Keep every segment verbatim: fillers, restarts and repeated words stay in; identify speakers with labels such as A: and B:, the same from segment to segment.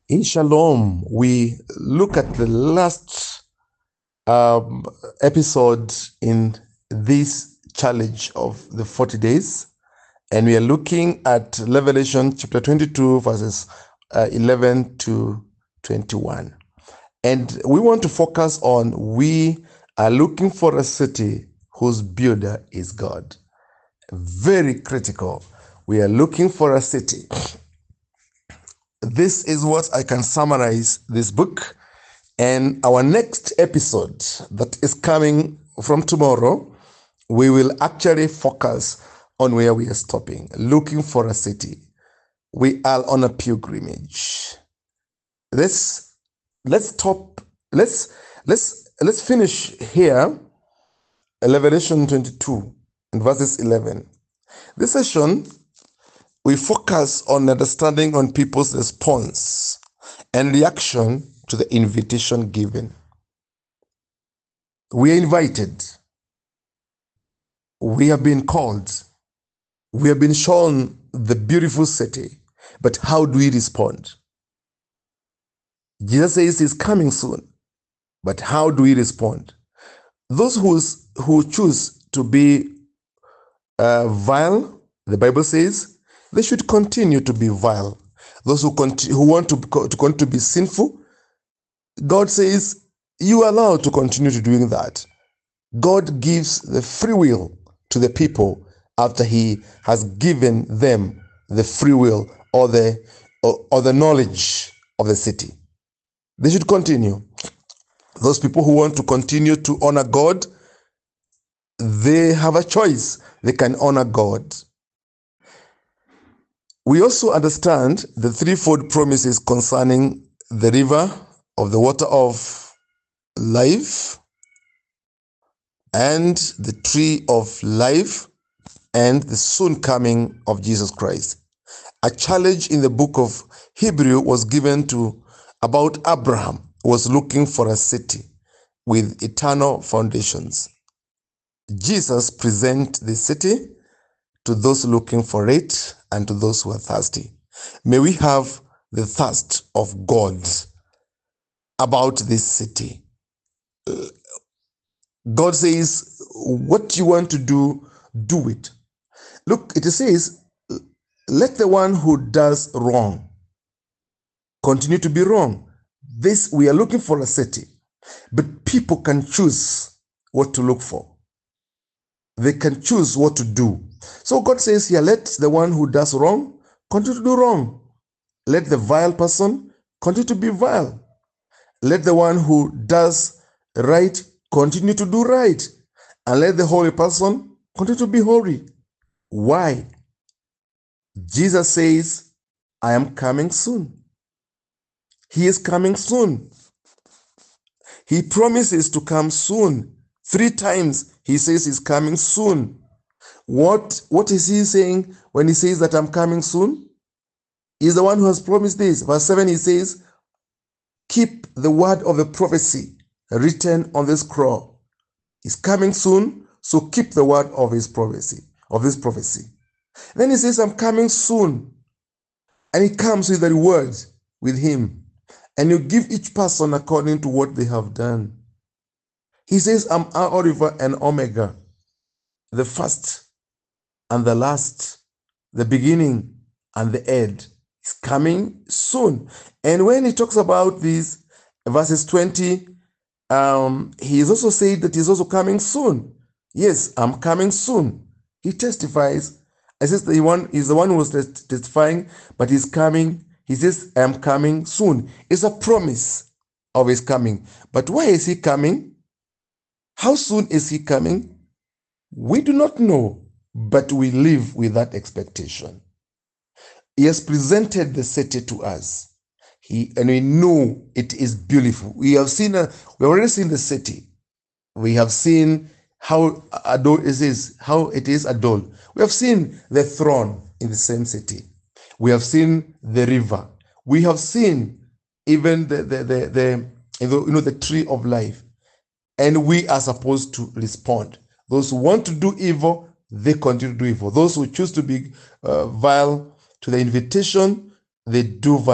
A: In Shalom, we look at the last um, episode in this challenge of the forty days, and we are looking at Revelation chapter twenty-two, verses uh, eleven to twenty-one. And we want to focus on we are looking for a city whose builder is God. Very critical. We are looking for a city. This is what I can summarize this book. And our next episode that is coming from tomorrow, we will actually focus on where we are stopping, looking for a city. We are on a pilgrimage. Let's let's stop. Let's let's let's finish here. Revelation twenty-two and verses eleven. This session we focus on understanding on people's response and reaction to the invitation given. We are invited. We have been called. We have been shown the beautiful city. But how do we respond? Jesus says he's coming soon. But how do we respond? Those who, who choose to be uh, vile, the Bible says, they should continue to be vile. Those who, continue, who want to, to continue to be sinful, God says, you are allowed to continue to doing that. God gives the free will to the people after he has given them the free will or the, or, or the knowledge of the city. They should continue. Those people who want to continue to honor God, they have a choice. They can honor God. We also understand the threefold promises concerning the river of the water of life and the tree of life and the soon coming of Jesus Christ. A challenge in the book of Hebrew was given to about Abraham, who was looking for a city with eternal foundations. Jesus presents the city to those looking for it and to those who are thirsty. May we have the thirst of God about this city. God says, what you want to do, do it. Look, it says, let the one who does wrong continue to be wrong. This, we are looking for a city, but people can choose what to look for. They can choose what to do. So God says here, let the one who does wrong continue to do wrong. Let the vile person continue to be vile. Let the one who does right continue to do right. And let the holy person continue to be holy. Why? Jesus says, I am coming soon. He is coming soon. He promises to come soon. Three times he says he's coming soon. What, what is he saying when he says that I'm coming soon? He's the one who has promised this. Verse seven, he says, keep the word of the prophecy written on this scroll. He's coming soon, so keep the word of his prophecy, of this prophecy. Then he says, I'm coming soon. And he comes with the reward with him. And you give each person according to what they have done. He says, I'm Alpha and Omega, the first and the last, the beginning and the end. Is coming soon. And when he talks about these verses twenty, um, he is also said that he's also coming soon. Yes, I'm coming soon. He testifies. I says the one is the one who was testifying, but he's coming. He says, I am coming soon. It's a promise of his coming. But why is he coming? How soon is he coming? We do not know, but we live with that expectation. He has presented the city to us. He, and we know it is beautiful. We have seen, a, we have already seen the city. We have seen how adorned it is, how it is adorned. We have seen the throne in the same city. We have seen the river. We have seen even the, the, the, the, you know, the tree of life. And we are supposed to respond. Those who want to do evil, they continue to do evil. Those who choose to be uh, vile to the invitation, they do vile.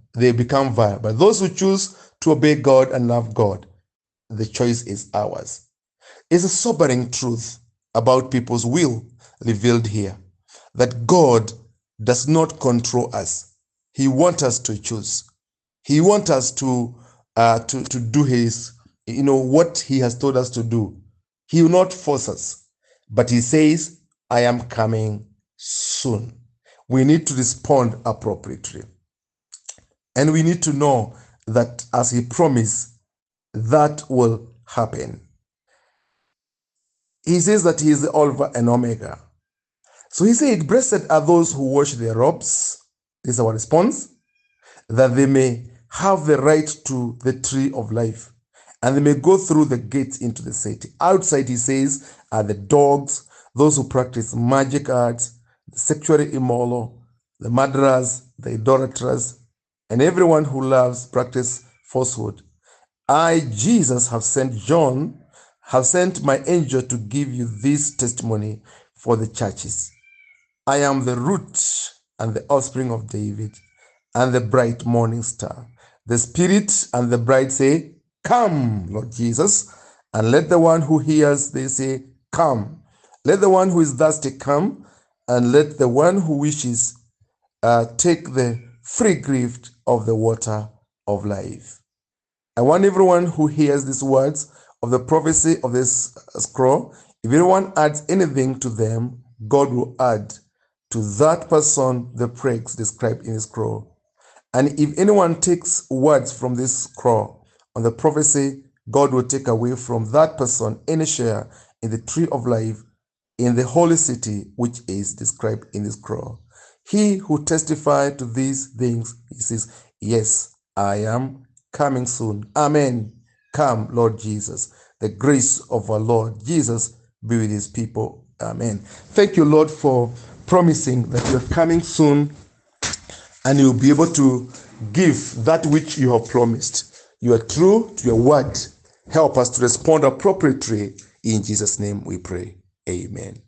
A: they become vile. But those who choose to obey God and love God, the choice is ours. It's a sobering truth about people's will revealed here, that God does not control us. He wants us to choose. He wants us to, uh, to, to do his, you know, what he has told us to do. He will not force us, but he says, I am coming soon. We need to respond appropriately. And we need to know that as he promised, that will happen. He says that he is the Alpha and Omega. So he said, blessed are those who wash their robes. This is our response. That they may have the right to the tree of life, and they may go through the gates into the city. Outside, he says, are the dogs, those who practice magic arts, the sexually immoral, the murderers, the idolaters, and everyone who loves practice falsehood. I, Jesus, have sent John, have sent my angel to give you this testimony for the churches. I am the root and the offspring of David, and the bright morning star. The Spirit and the bride say, come, Lord Jesus. And let the one who hears, they say, come. Let the one who is thirsty come, and let the one who wishes uh, take the free gift of the water of life. I want everyone who hears these words of the prophecy of this scroll, if anyone adds anything to them, God will add to that person the praise described in the scroll. And if anyone takes words from this scroll on the prophecy, God will take away from that person any share in the tree of life in the holy city, which is described in the scroll. He who testified to these things, he says, yes, I am coming soon. Amen. Come, Lord Jesus. The grace of our Lord Jesus be with his people. Amen. Thank you, Lord, for promising that you're coming soon and you'll be able to give that which you have promised. You are true to your word. Help us to respond appropriately. In Jesus' name we pray. Amen.